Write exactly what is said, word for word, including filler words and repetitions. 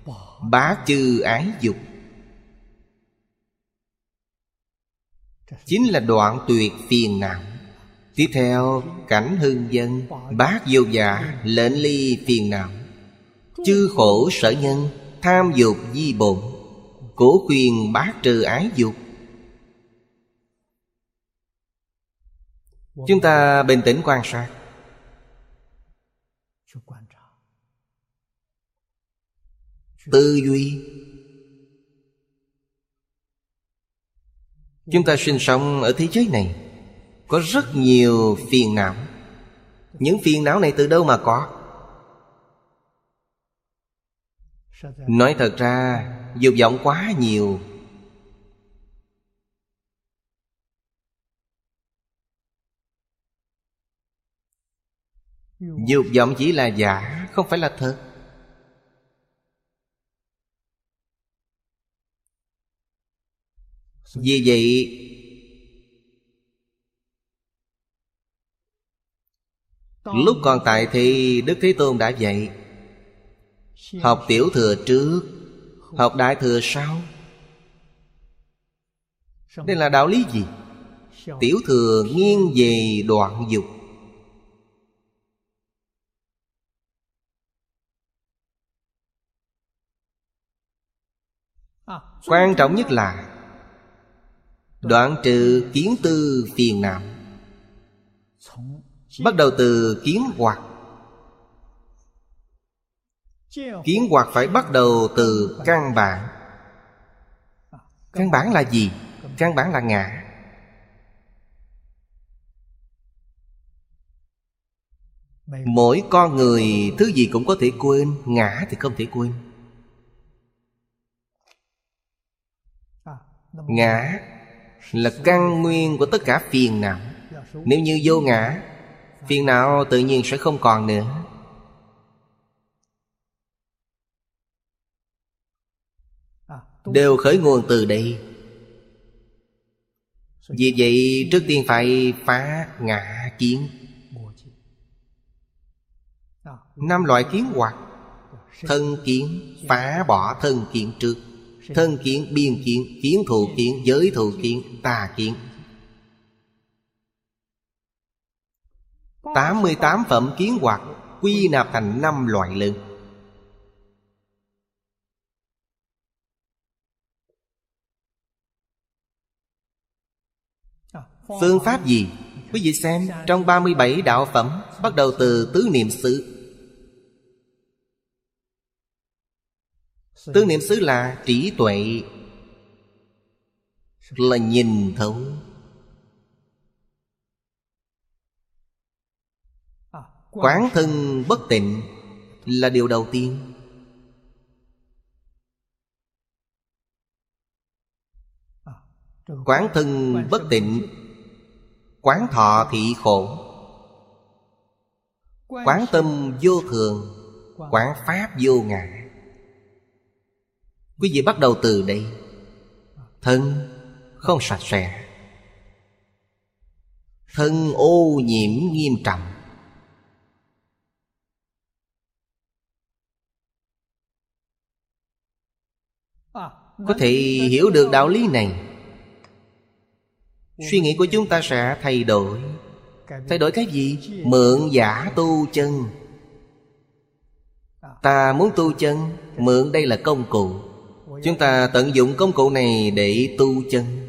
Bá chư ái dục, chính là đoạn tuyệt phiền não. Tiếp theo cảnh hưng dân, bát vô dạ, lệnh ly phiền não. Chư khổ sở nhân, tham dục di bổn, cổ khuyên bát trừ ái dục. Chúng ta bình tĩnh quan sát, tư duy. Chúng ta sinh sống ở thế giới này có rất nhiều phiền não. Những phiền não này từ đâu mà có? Nói thật ra, dục vọng quá nhiều. Dục vọng chỉ là giả, không phải là thật. Vì vậy lúc còn tại thì Đức Thế Tôn đã dạy: học tiểu thừa trước, học đại thừa sau. Đây là đạo lý gì? Tiểu thừa nghiêng về đoạn dục, quan trọng nhất là đoạn trừ kiến tư phiền não. Bắt đầu từ kiến hoặc. Kiến hoặc phải bắt đầu từ căn bản. Căn bản là gì? Căn bản là ngã. Mỗi con người thứ gì cũng có thể quên, ngã thì không thể quên. Ngã là căn nguyên của tất cả phiền não. Nếu như vô ngã, phiền não tự nhiên sẽ không còn nữa. Đều khởi nguồn từ đây. Vì vậy trước tiên phải phá ngã kiến. Năm loại kiến hoặc: thân kiến, phá bỏ thân kiến trước. Thân kiến, biên kiến, kiến thù kiến, giới thù kiến, tà kiến. Tám mươi tám phẩm kiến hoặc quy nạp thành năm loại lớn. Phương pháp gì? Quý vị xem, trong ba mươi bảy đạo phẩm, bắt đầu từ tứ niệm xứ. Tứ niệm xứ là trí tuệ, là nhìn thấu. Quán thân bất tịnh là điều đầu tiên. Quán thân bất tịnh, quán thọ thị khổ. Quán tâm vô thường, quán pháp vô ngã. Quý vị bắt đầu từ đây. Thân không sạch sẽ, thân ô nhiễm nghiêm trọng. Có thể hiểu được đạo lý này, suy nghĩ của chúng ta sẽ thay đổi. Thay đổi cái gì? Mượn giả tu chân. Ta muốn tu chân, mượn đây là công cụ. Chúng ta tận dụng công cụ này để tu chân.